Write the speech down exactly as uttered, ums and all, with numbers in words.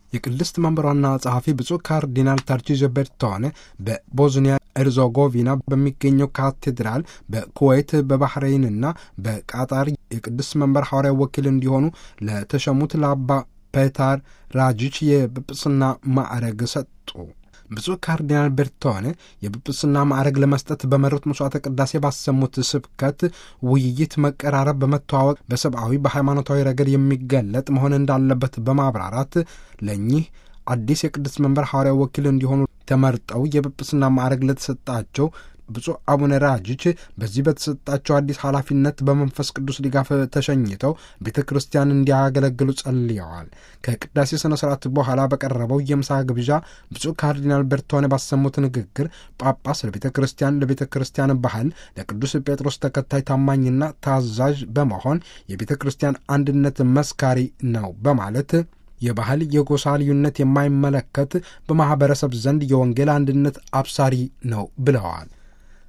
የቅድስት መንበሯና ጸሐፊ ብፁዕ ካርዲናል ታርቺዞ ቤርቶኔ በቦዝኒያ ኤርዞጎቪና በሚገኘው ካቴድራል፣ በኩዌት፣ በባህሬንና በቃጣር የቅድስት መንበር ሐዋርያዊ ወኪል እንዲሆኑ ለተሸሙት ለአባ ፔታር ራጂች የጵጵስና ማዕረግ ሰጡ። ብፁዕ ካርዲናል ቤርቶኔ የጵጵስና ማዕረግ ለመስጠት በመሩት መስዋዕተ ቅዳሴ ባሰሙት ስብከት ውይይት፣ መቀራረብ፣ በመተዋወቅ በሰብአዊ በሃይማኖታዊ ረገድ የሚገለጥ መሆን እንዳለበት በማብራራት ለእኚህ አዲስ የቅድስት መንበር ሐዋርያዊ ወኪል እንዲሆኑ ተመርጠው የጵጵስና ማዕረግ ለተሰጣቸው ብፁዕ አቡነ ራጂች በዚህ በተሰጣቸው አዲስ ኃላፊነት በመንፈስ ቅዱስ ድጋፍ ተሸኝተው ቤተ ክርስቲያን እንዲያገለግሉ ጸልየዋል። ከቅዳሴ ሥነ ሥርዓት በኋላ በቀረበው የምሳ ግብዣ ብፁዕ ካርዲናል ቤርቶኔ ባሰሙት ንግግር ጳጳስ ለቤተ ክርስቲያን፣ ለቤተ ክርስቲያን ባህል፣ ለቅዱስ ጴጥሮስ ተከታይ ታማኝና ታዛዥ በመሆን የቤተ ክርስቲያን አንድነት መስካሪ ነው በማለት የባህል የጎሳ ልዩነት የማይመለከት በማኅበረሰብ ዘንድ የወንጌል አንድነት አብሳሪ ነው ብለዋል።